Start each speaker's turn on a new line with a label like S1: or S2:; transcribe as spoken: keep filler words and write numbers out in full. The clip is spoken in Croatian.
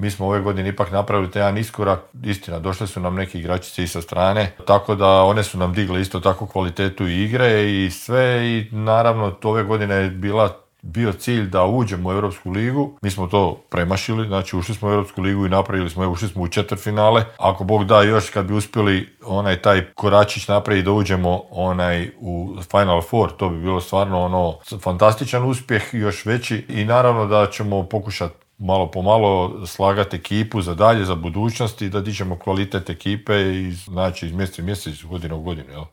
S1: Mi smo ove godine ipak napravili taj jedan iskorak, istina, došli su nam neki igračice i sa strane, tako da one su nam digle isto tako kvalitetu igre i sve i naravno ove godine je bila bio cilj da uđemo u Europsku ligu. Mi smo to premašili, znači ušli smo u Europsku ligu i napravili smo, ušli smo u četvrtfinale. Ako Bog da još kad bi uspjeli onaj taj koračić napraviti da uđemo onaj u Final Four, to bi bilo stvarno ono fantastičan uspjeh, još veći i naravno da ćemo pokušati malo po malo slagati ekipu za dalje, za budućnost i da dižemo kvalitet ekipe i znači iz mjeseca u mjesec, iz godine u godinu. Jel?